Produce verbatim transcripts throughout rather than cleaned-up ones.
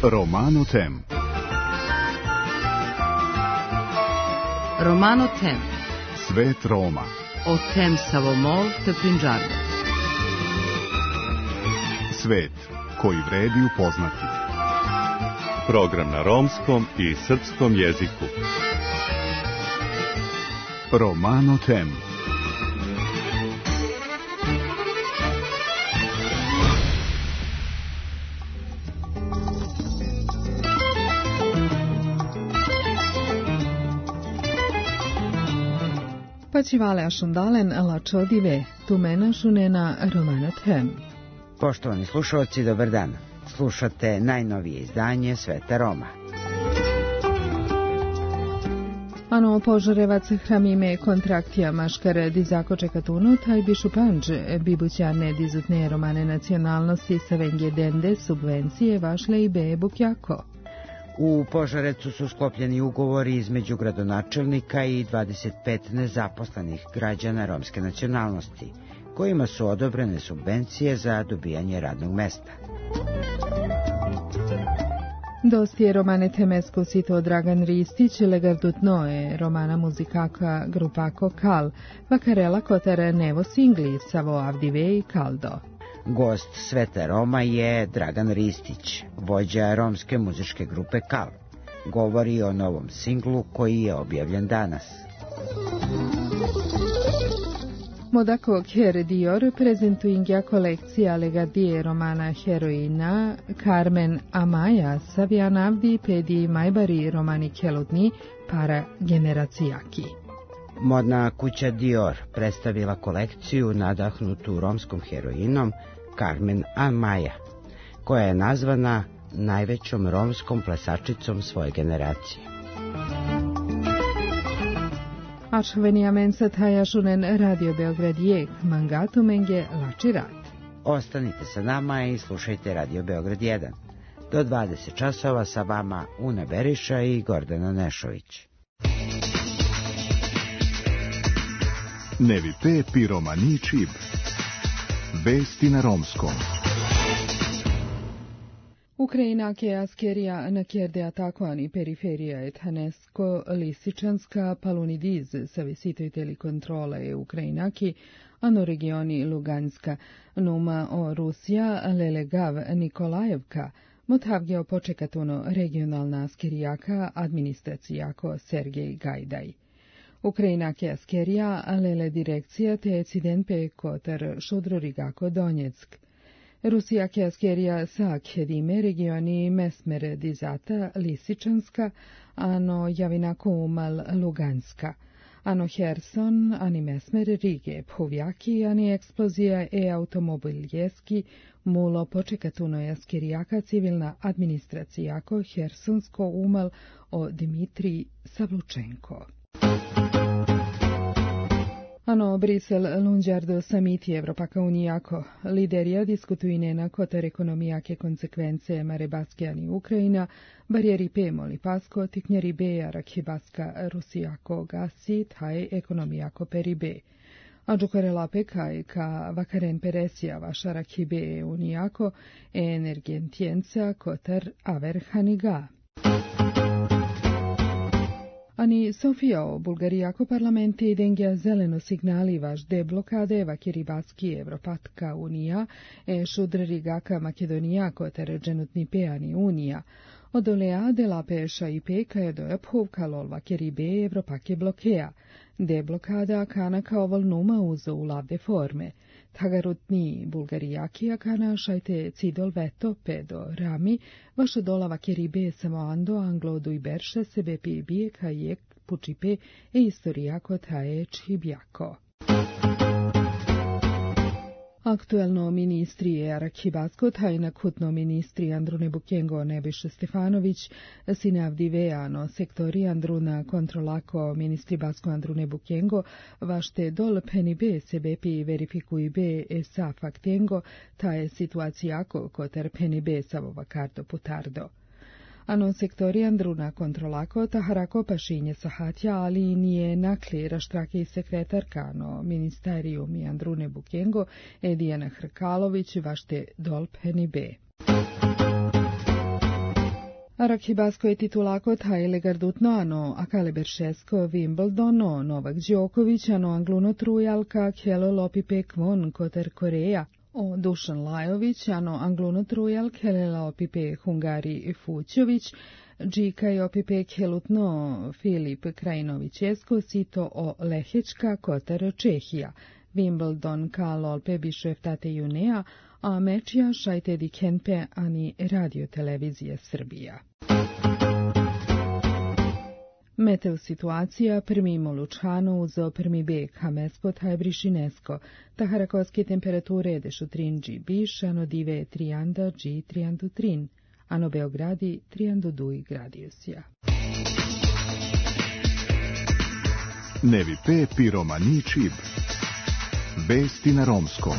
Romano Tem. Romano Tem. Svet Roma. O tem savomol te Punjab. Svet koji vredi upoznati. Program na romskom i srpskom jeziku. Romano Tem. Pačivale ašundalen la čodive, tu mena šunena Romano Tem. Poštovani slušalci, dobar dan. Slušate najnovije izdanje Sveta Roma. Ano požarevac hramime kontraktija maškare di zakočekatuno, taj bi šupanđe, bibućane dizutne romane nacionalnosti sa venge dende subvencije vašle i be bukjako. U Požarecu su sklopljeni ugovori između gradonačelnika i dvadeset pet nezaposlenih građana romske nacionalnosti, kojima su odobrene subvencije za dobijanje radnog mesta. Dosti romane temesko sito Dragan Ristić, legardutnoe romana muzikaka grupako Kal, vakarela kotere nevo singli savo avdive i Kaldo. Gost Sveta Roma je Dragan Ristić, vođa romske muzičke grupe Kal. Govori o novom singlu koji je objavljen danas. Modako Kjer Dior prezentuingja kolekcija legardije romana heroina Carmen Amaya Savijanavdi pedi majbari romani keludni para generacijaki. Modna kuća Dior predstavila kolekciju nadahnutu romskom heroinom Carmen Amaya, koja je nazvana najvećom romskom plesačicom svoje generacije. Ačvenija mensa taja šunen Radio Beograd jek, mangatu menge lači rat. Ostanite sa nama i slušajte Radio Beograd jedan. Do dvadeset časova sa vama Una Beriša i Gordana Nešović. Nevi pe piromani čib. Vesti na romskom. Ukrajina ke askerija na kjerde atakovani periferija et hanesko lisičanska palunidiz sa visitojteli kontrole Ukrajinaki, ano regioni Luganska, numa o Rusija lelegav Nikolajevka, motavgeo počekatuno regionalna askerijaka administracijako Sergej Gajdaj. Ukrajina ke askerija lele direkcija te cidenpe kotar šudrorigako Donjeck. Rusija ke askerija sa kjedime regioni Mesmer dizata Lisičanska, ano javinako umal Luganska, ano Herson, ani Mesmer Rige, Povjaki, ani eksplozija e automobiljeski, mulo počekatuno askerijaka civilna administracijako Hersonsko umal o Dmitrij Savlučenko. Ano, Brisel lunđardo samiti Evropaka unijako. Liderija diskutujine na kotar ekonomijake konsekvence Marebaskijani Ukrajina, barjeri pemoli pasko, tiknjeri beja rakhibaska Rusijako gasi, taj ekonomijako peribe. Adžukarela pekaj ka vakaren peresija vaša rakhibe unijako, energentijenca kotar averhaniga. Ani Sofijao, Bulgarijako parlamenti dengja zeleno signali vaš deblokade vakiribaski Evropatka unija e šudrerigaka Makedonijako ter dženutni peani unija. Odolea de la peša i peka je do ephovkalol vakiribe Evropake blokeja. Deblokada kanaka ovol numa uzo u lavde forme. Tagarutni Bulgarijaki akana šajte cidol veto pedo rami, vaša dola vakiribe samo ando anglodu i berše sebe pi bije kajek pučipe e istorijako taje čibjako. Aktuelno ministrije Rakhibasko tajna kutno ministri Andrune Bukengo Nebiše Stefanović, sinavdi vejano sektori Andruna kontrolako ministri Basko Andrune Bukengo, vašte dol penibe sebepi verifikuj be esa faktengo, ta je situacijako koter penibe savova karto putardo. Ano sektori Andruna kontrolako taharako pašinje sahatja, ali nije nakli raštrake sekretarkano ministerium i Andrune Bukengo Edijana Hrkalović vašte dol penibe. Rakhibasko je titulakot Haile Gardutnoano, Akale Beršesko, Wimbledono, Novak Đoković, ano Angluno Trujalka, Kelo Lopipe Kvon, Kotar Koreja, o Dušan Lajović, ano Angluno Trujal, Kelela Opipe Hungari Fućović, Džika i Opipe Kelutno, Filip Krajinović-Esko, Sito o Lehečka, Kotar Čehija, Wimbledon ka Lolpe Bišeftate Junea, a mečija šajtedi Kenpe ani Radio Televizija Srbija. Meteo situacija prmi Molučano uzo prmi bek Hamespot Hajbrišinesko, taharakoske temperature dešu trin dži biš, ano dive trianda dži triandu trin, ano Beogradi triandu duj gradijusija. Nevi pe piromani čib. Vesti na romskom.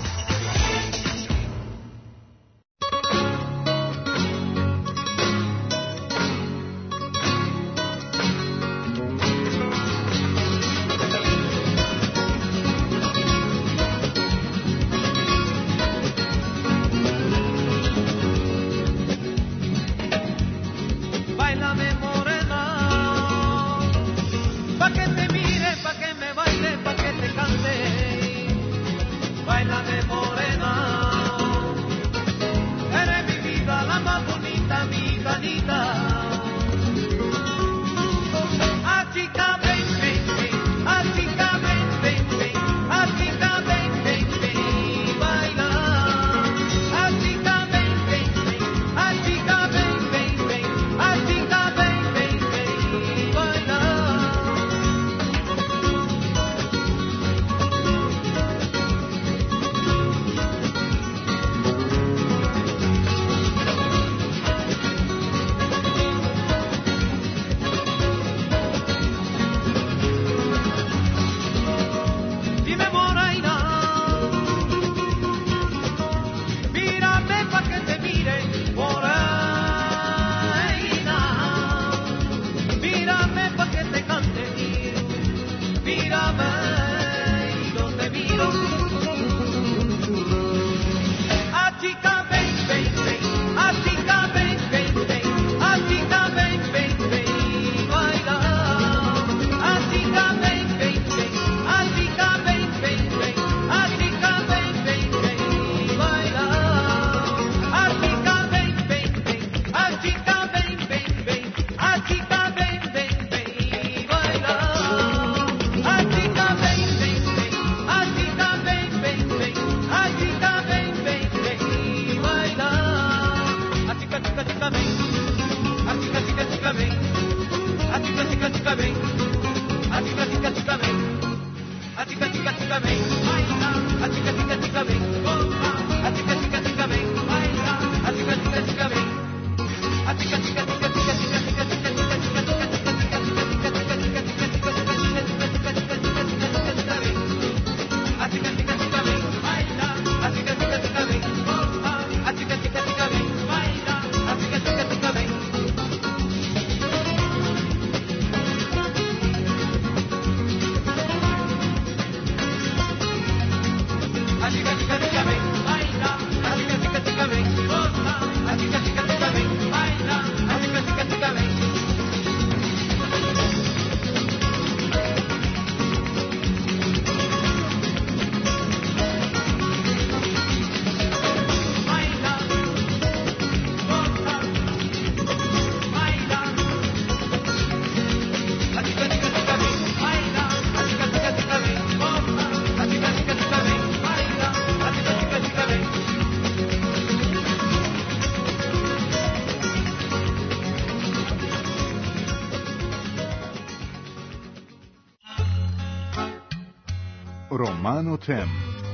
Romano Tem.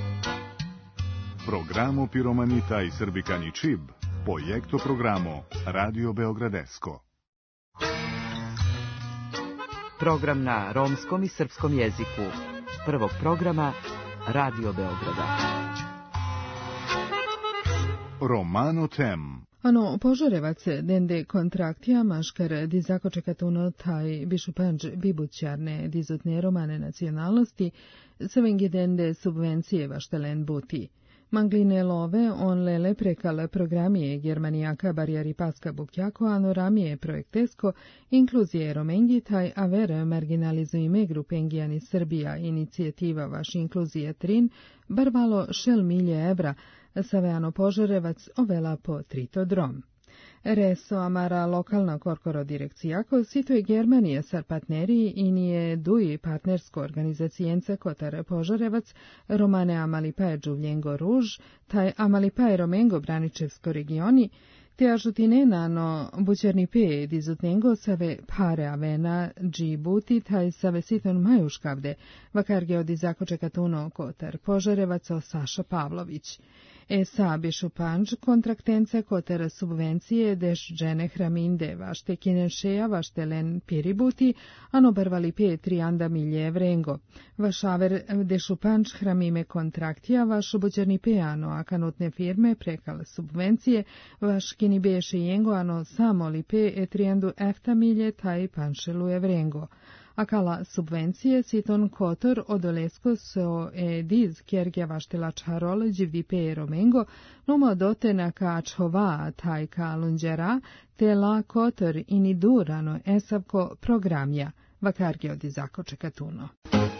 Programo Piromanita i Srbikani Čib. Projekto programo Radio Beogradesko. Program na romskom i srpskom jeziku. Prvog programa Radio Beograda. Romano Tem. Ano, požarevac dende kontraktija maškar di zakočekatuno taj bišupanđ bibućarne dizutne romane nacionalnosti, savenge dende subvencije vaštelen buti. Mangline love on lele prekal programije Germanijaka barjari paska bukjako anoramije projektesko inkluzije romengitaj avere marginalizuime grupengijani Srbija inicijativa vaš inkluzije trin barvalo šel milje evra saveano Požarevac ovela po trito drom. Reso amara lokalna korkoro direkcijako situje Germanije sar partneriji i nije duji partnersko organizacijence kotar Požarevac, Romane Amalipaje Đuvljengo Ruž, taj Amalipaje Romengo Braničevsko regioni, te ažutine nano bućerni pe dizutnengo save pare avena Džibuti taj save siton majuškavde, vakarge od izakočekatuno kotar Požarevac o Saša Pavlović. E sabi šupanč kontraktence kotera subvencije deš džene hraminde vašte kinešeja vašte len piributi, ano barvali pe trianda milje vrengo. Vašaver de šupanč hramime kontraktija vaš buđerni pe ano akanutne firme prekal subvencije vaš kini beše jengo ano samo li pe e triandu efta milje taj panšeluje vrengo. Akala subvencije siton kotor odolesko so e diz kjergja vaštela čarol dživdi pe romengo, numo dote na kačhova taj ka lunđera, te la kotor ini durano esavko programja, vakarge od izako čekatuno.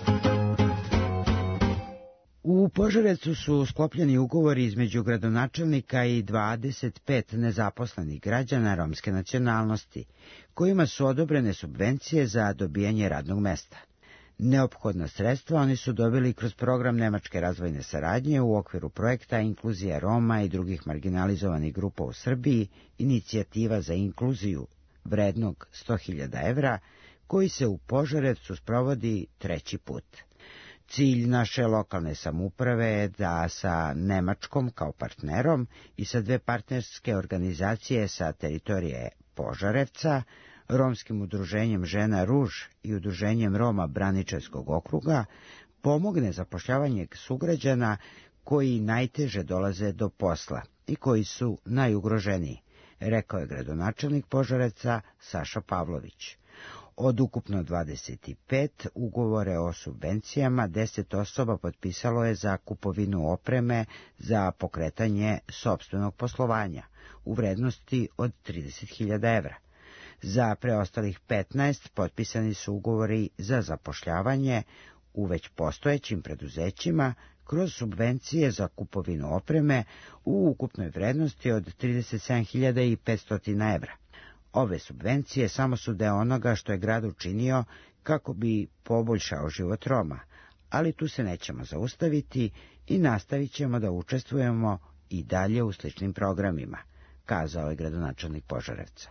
U Požarevcu su sklopljeni ugovori između gradonačelnika i dvadeset pet nezaposlenih građana romske nacionalnosti, kojima su odobrene subvencije za dobijanje radnog mesta. Neophodna sredstva oni su dobili kroz program Nemačke razvojne saradnje u okviru projekta Inkluzija Roma i drugih marginalizovanih grupa u Srbiji, inicijativa za inkluziju vrednog sto hiljada evra, koji se u Požarevcu sprovodi treći put. Cilj naše lokalne samouprave je da sa Nemačkom kao partnerom i sa dve partnerske organizacije sa teritorije Požarevca, Romskim udruženjem Žena Ruž i udruženjem Roma Braničevskog okruga, pomogne zapošljavanje sugrađana koji najteže dolaze do posla i koji su najugroženiji, rekao je gradonačelnik Požarevca Saša Pavlović. Od ukupno dvadeset pet ugovore o subvencijama, deset osoba potpisalo je za kupovinu opreme za pokretanje sopstvenog poslovanja u vrednosti od trideset hiljada evra. Za preostalih petnaest potpisani su ugovori za zapošljavanje u već postojećim preduzećima kroz subvencije za kupovinu opreme u ukupnoj vrednosti od trideset sedam hiljada petsto evra. Ove subvencije samo su deo onoga što je grad učinio kako bi poboljšao život Roma, ali tu se nećemo zaustaviti i nastavit ćemo da učestvujemo i dalje u sličnim programima, kazao je gradonačelnik Požarevca.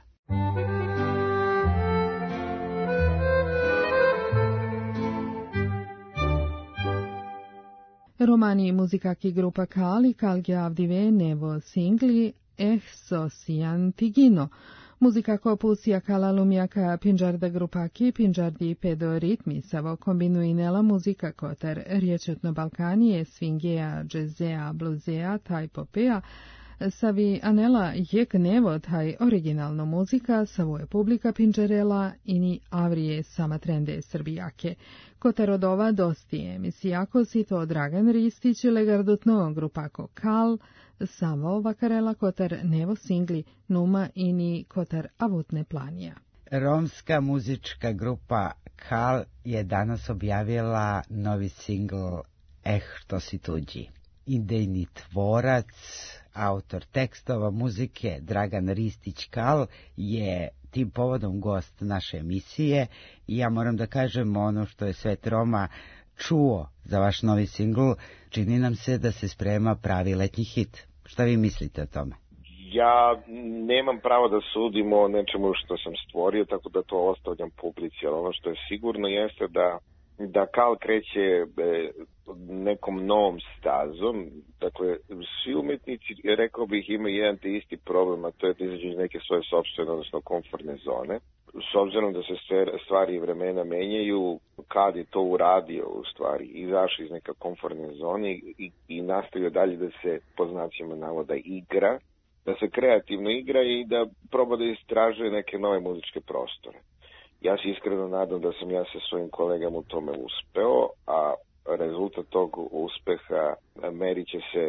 Romani muzikaki grupa Kali Kalgja avdive nevo singli Eh Sosian Tigino. Muzikako pusija kala lumjaka pinđarda grupaki, pinđardi pedo ritmi savo kombinuinela muzika kotar riječetno Balkanije, swingeja, džezea, bluzea, taj popea, savi anela jek nevo taj originalno muzika, savo je publika pinđerela ini avrije sama trende srbijake. Kotar od ova dosti emisijako si to Dragan Ristić legardutno grupako Kal, samo vakarela kotar nevo singli numa ini kotar avutne planija. Romska muzička grupa Kal je danas objavila novi singl Eh što si tuđi. Idejni tvorac, autor tekstova muzike Dragan Ristić Kal je tim povodom gost naše emisije i ja moram da kažem ono što je svet Roma čuo za vaš novi singl, čini nam se da se sprema pravi letnji hit. Šta vi mislite o tome? Ja nemam pravo da sudim o nečemu što sam stvorio, tako da to ostavljam publici, ali ono što je sigurno jeste da, da Kal kreće nekom novom stazom. Dakle, svi umetnici, rekao bih, imaju jedan te isti problem, a to je da izađu iz neke svoje sopstvene, odnosno komfortne zone. S obzirom da se stvari i vremena menjaju, kad je to uradio u stvari, izašao iz neka komfortne zone i, i nastavio dalje da se, po znacima navoda, igra, da se kreativno igra i da proba da istražuje neke nove muzičke prostore. Ja se iskreno nadam da sam ja sa svojim kolegama u tome uspeo, a rezultat tog uspeha merit će se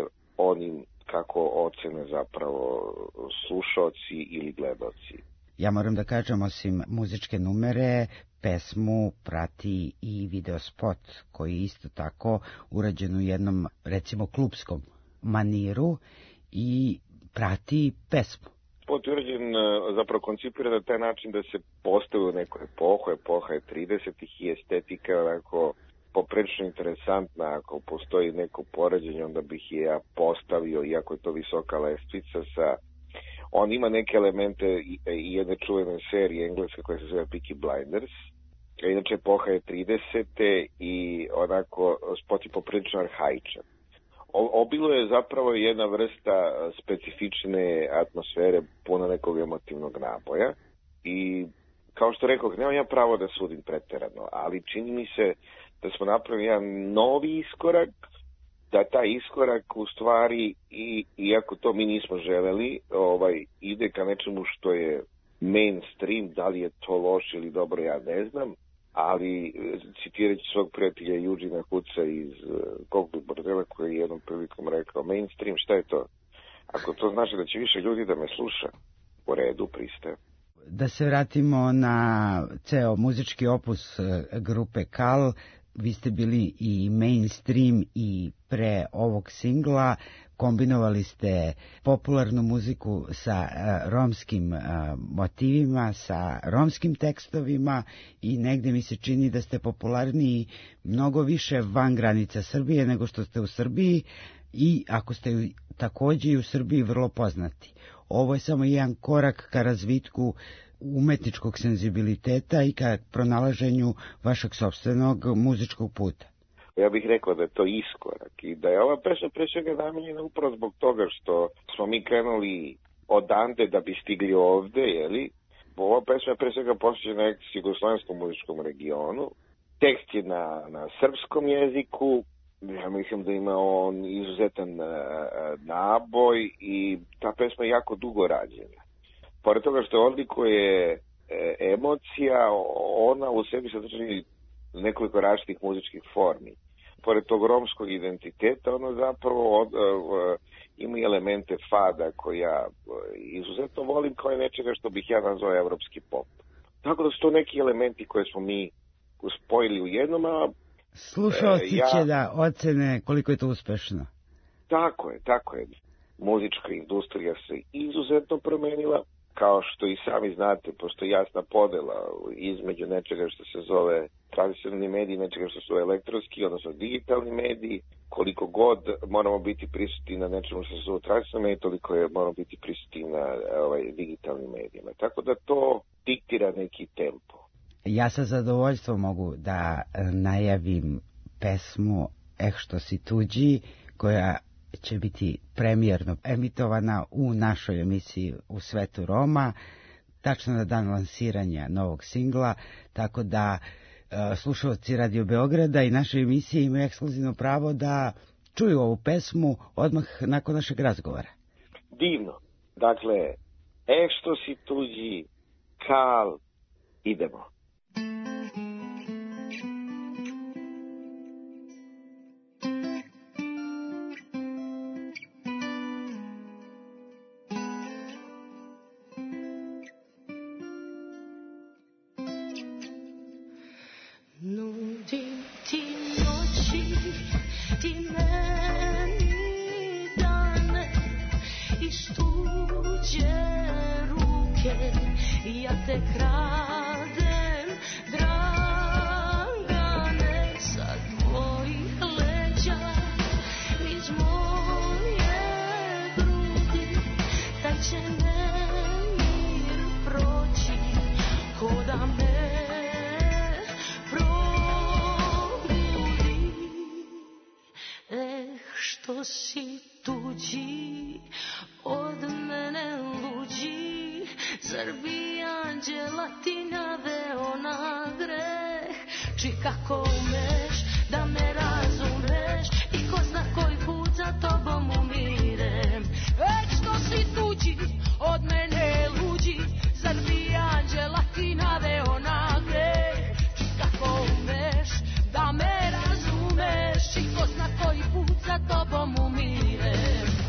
onim kako ocene zapravo slušaoci ili gledaoci. Ja moram da kažem, osim muzičke numere, pesmu prati i videospot koji je isto tako urađen u jednom, recimo, klupskom maniru i prati pesmu. Spot je urađen, zapravo koncipiran na taj način da se postavi u neku epohu, epoha je tridesetih i estetika je onako poprilično interesantna. Ako postoji neko poređenje, onda bih je ja postavio, iako je to visoka lestvica, sa... On ima neke elemente i jedne čuvene serije engleske koja se zove Peaky Blinders. Inače, epoha je tridesete i onako spot je poprilično arhaičan. Obilo je zapravo jedna vrsta specifične atmosfere, puno nekog emotivnog naboja. I kao što rekao, nemam ja pravo da sudim preterano, ali čini mi se da smo napravili jedan novi iskorak, da taj iskorak u stvari, i, iako to mi nismo želeli, ovaj, ide ka nečemu što je mainstream. Da li je to loše ili dobro, ja ne znam, ali citirajući svog prijatelja Eugena Huca iz Kokbuk bordela, koji je jednom prilikom rekao, mainstream, šta je to? Ako to znači da će više ljudi da me sluša, u redu, pristaje. Da se vratimo na ceo muzički opus grupe Kal. Vi ste bili i mainstream i pre ovog singla, kombinovali ste popularnu muziku sa romskim motivima, sa romskim tekstovima i negde mi se čini da ste popularniji mnogo više van granica Srbije nego što ste u Srbiji, i ako ste takođe i u Srbiji vrlo poznati. Ovo je samo jedan korak ka razvitku umetničkog senzibiliteta i ka pronalaženju vašeg sopstvenog muzičkog puta. Ja bih rekao da je to iskorak i da je ova pesma pre svega namenjena upravo zbog toga što smo mi krenuli odande da bi stigli ovde, jeli? Ova pesma je pre svega posvećena jugoslovenskom muzičkom regionu. Tekst je na, na srpskom jeziku. Ja mislim da ima on izuzetan naboj i ta pesma je jako dugo rađena. Pored toga što odlikuje emocija, ona u sebi sadrži nekoliko različitih muzičkih formi. Pored tog romskog identiteta, ona zapravo od, uh, ima elemente fada koje ja izuzetno volim, kao i nečega što bih ja nazvao evropski pop. Tako da su to neki elementi koje smo mi spojili u jednom, a slušalci ja... će da ocene koliko je to uspešno. Tako je, tako je. Muzička industrija se izuzetno promenila. Kao što i sami znate, postoji jasna podela između nečega što se zove tradicionalni mediji i nečega što su elektronski, odnosno digitalni mediji. Koliko god moramo biti prisutni na nečemu što se zove tradicionalni mediji, toliko je moramo biti prisutni na ovaj, digitalnim medijima. Tako da to diktira neki tempo. Ja sa zadovoljstvom mogu da najavim pesmu Eh što si tuđi, koja će biti premijerno emitovana u našoj emisiji U svetu Roma, tačno na dan lansiranja novog singla, tako da e, slušalci Radio Beograda i naše emisije imaju ekskluzivno pravo da čuju ovu pesmu odmah nakon našeg razgovora. Divno. Dakle, Eh što si tuđi, Kal, idemo. Da me razumeš i ko zna koji put za tobom umirem.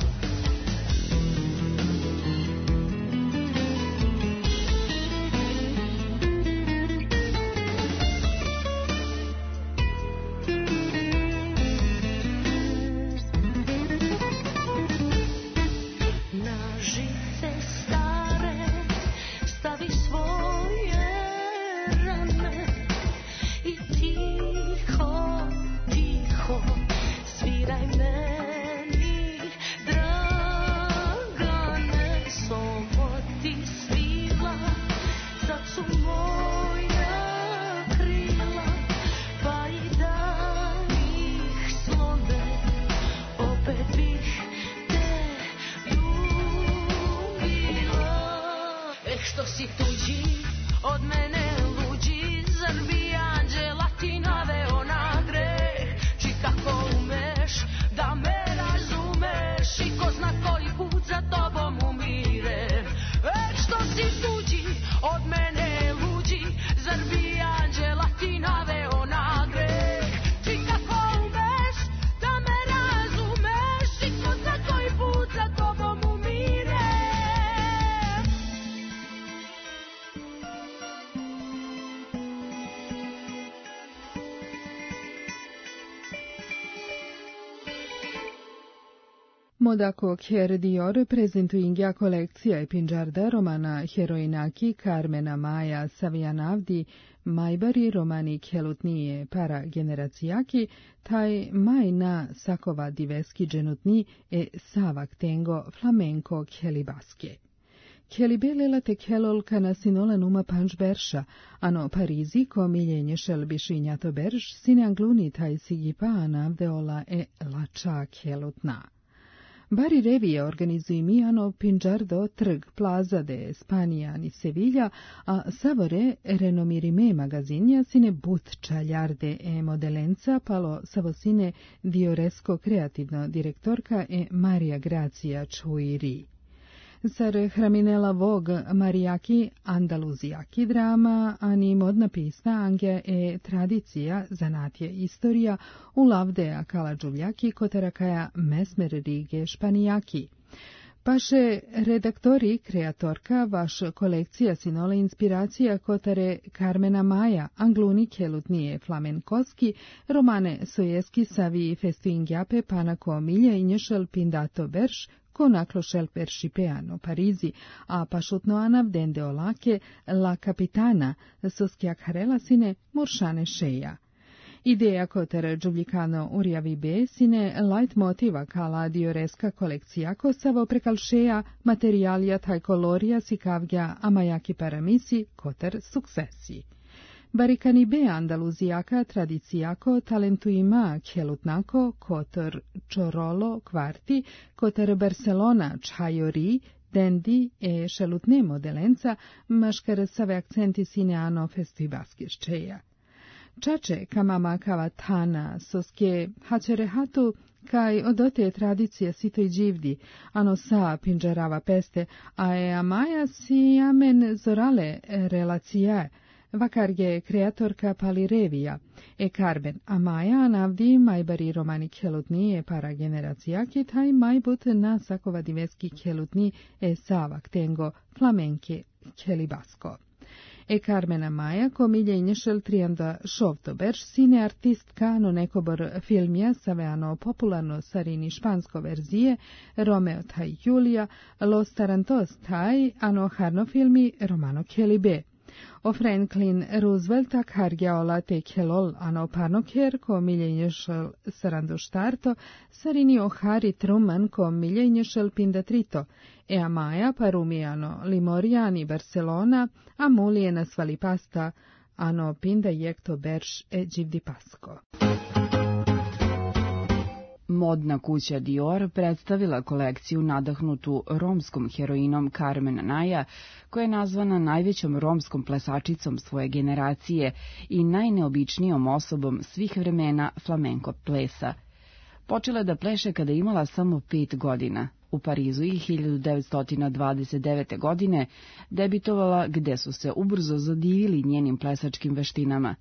Modako Kher Dior prezentuingja kolekcija Pinjarda romana heroinaki Carmena Maja Savijanavdi Majbari romani kelutnije para generacijaki, taj majna sakova diveski dženutni e savak tengo flamenko kelibaske. Kelibelela te kelol kana sinola numa panj bersha, ano Parizi ko miljenje šelbišinjato berš, sine angluni taj sigipa anavdeola e lača kelutna. Bari revije organizuimijano Pinjardo trg Plaza de Spanja ni Sevilla, a savore renomirime magazinja sine but čaljarde e modelenca palo savosine Dioresco kreativno direktorka e Maria Gracia Čuiri. Sar hraminela vog Marijaki Andaluzijaki drama, ani modna pisna angja e tradicija, zanatje istorija, u lavde Kaladžuvljaki kotarakaja mesmer rige španijaki. Paše redaktori, kreatorka, vaš kolekcija sinole inspiracija kotare Carmena Maja, angluni kelutnije flamenkoski, romane sojeski savi festuingjape panako milje i nješel pindato berš, konaklo šel pershipeano Parizi, a pašutno anav dende olake la kapitana soskjak harelasine muršane šeja. Ideja kotere džuvljikano urjavi be sine light motiva kala dioreska kolekcija kosavo prekalšeja materialija taj kolorija sikavgja amajaki paramisi koter suksesi. Barikani be Andaluzijaka tradicijako talentuima kelutnako kotor čorolo kvarti, koter Barcelona čajori, dendi e šelutne modelenca, maškar save akcenti sine ano festivaskeščeja. Čače kamama kava tana soske hačerehatu kaj odote tradicija sitoj dživdi, ano sa pinđarava peste, a e amaja si amen zorale relacije, vakarge kreatorka pali revija, e Carmen Amaja navdi majbari romani kelutni e para generacijaki taj majbut na sakova diveski kelutni e savak tengo flamenke kelibasko. E Carmen Amaja ko miljenje šel trianda šovtoberš sine artistka no nekobor filmija saveano popularno sarini špansko verzije Romeo taj Julija, Los Tarantos taj ano harno filmi romano kelibe. O Franklin Roosevelta kargjaola te kelol ano panoker ko miljenješel sarando štarto, sarini o Harry Truman ko miljenješel pindatrito, e Amaja parumijano Limoriani Barcelona, a mulijena svalipasta, ano pinda jekto berš e dživdipasko. Modna kuća Dior predstavila kolekciju nadahnutu romskom heroinom Carmen Naja, koja je nazvana najvećom romskom plesačicom svoje generacije i najneobičnijom osobom svih vremena flamenko plesa. Počela je da pleše kada je imala samo pet godina. U Parizu i hiljadu devetsto dvadeset devete. godine debitovala gde su se ubrzo zadivili njenim plesačkim veštinama.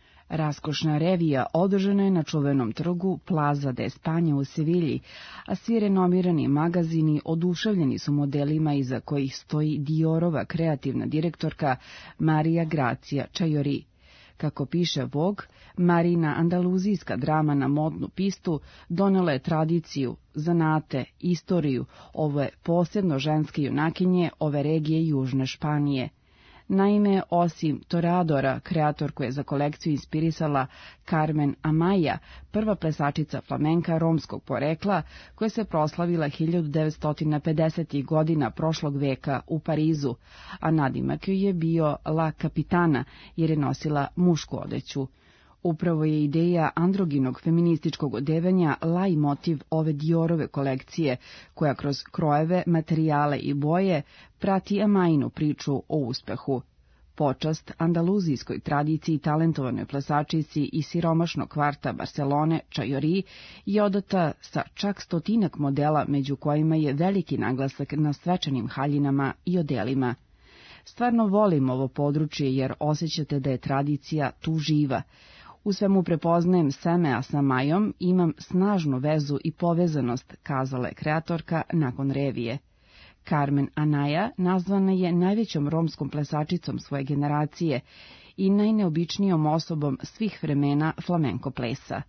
Raskošna revija održana je na čuvenom trgu Plaza de Spanja u Sevilji, a svi renomirani magazini oduševljeni su modelima iza kojih stoji Diorova kreativna direktorka Maria Gracia Čajori. Kako piše Vogue, Marina andaluzijska drama na modnu pistu donela je tradiciju, zanate, istoriju, ovo je posebno ženske junakinje ove regije Južne Španije. Naime, osim Toreadora, kreatorku je za kolekciju inspirisala Carmen Amaya, prva plesačica flamenka romskog porekla, koja se proslavila hiljadu devetsto pedesetih. godina prošlog veka u Parizu, a nadimak joj je bio La Capitana, jer je nosila mušku odeću. Upravo je ideja androginog feminističkog odevanja laj motiv ove Diorove kolekcije, koja kroz krojeve, materijale i boje prati Amajinu priču o uspehu. Počast andaluzijskoj tradiciji talentovanoj plesačici i siromašnog kvarta Barcelone Čajori je odata sa čak stotinak modela, među kojima je veliki naglasak na svečanim haljinama i odelima. Stvarno volim ovo područje jer osjećate da je tradicija tu živa. U svemu prepoznajem seme, a sa Majom imam snažnu vezu i povezanost, kazala je kreatorka nakon revije. Carmen Anaya nazvana je najvećom romskom plesačicom svoje generacije i najneobičnijom osobom svih vremena flamenko plesa.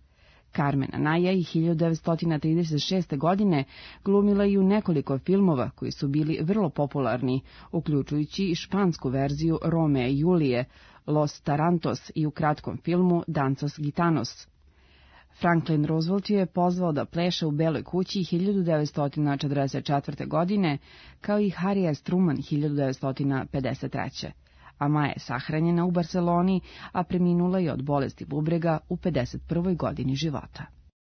Carmen Anaya i hiljadu devetsto trideset šeste. godine glumila je u nekoliko filmova koji su bili vrlo popularni, uključujući i špansku verziju Romea i Julije, Los Tarantos i u kratkom filmu Danzas Gitanos. Franklin Roosevelt je pozvao da pleše u Beloj kući hiljadu devetsto četrdeset četvrte. godine, kao i Harry S. Truman hiljadu devetsto pedeset treće. a Maja je sahranjena u Barseloni, a preminula je od bolesti bubrega u pedeset prvoj godini života.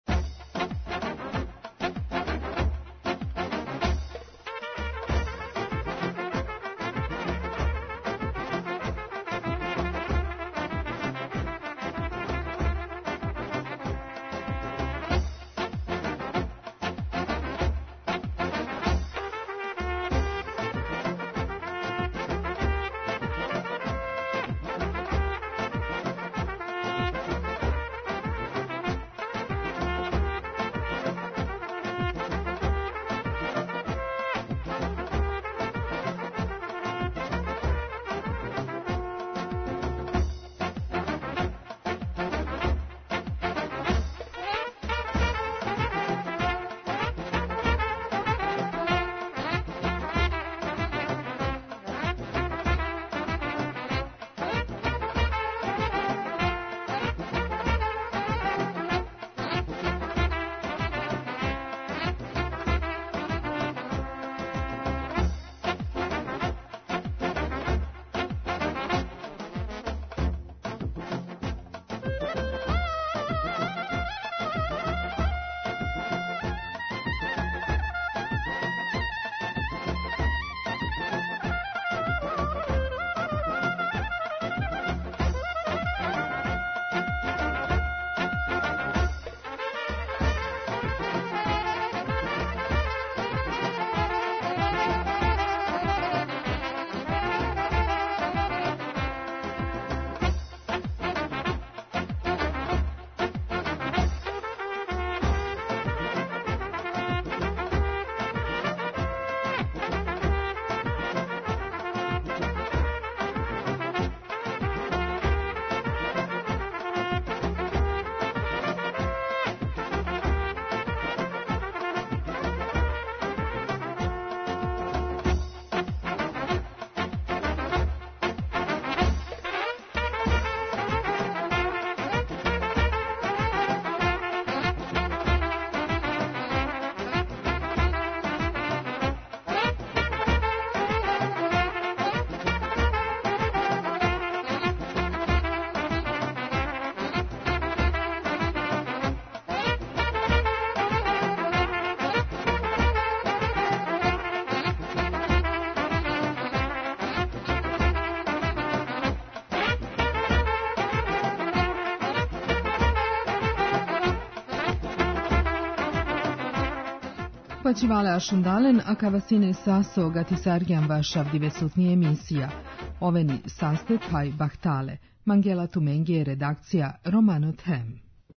Počivale ašundalen, a kavasine saso gatisargjan vašav divesutni emisija. Oveni sastet haj bahtale. Mangela Tumengi je redakcija Romano Them.